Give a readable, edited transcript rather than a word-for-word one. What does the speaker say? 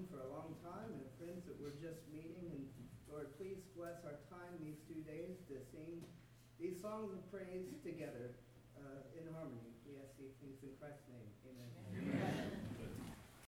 for a long time and friends that we're just meeting. And Lord, please bless our time these 2 days to sing these songs of praise together in harmony. We ask these things in Christ's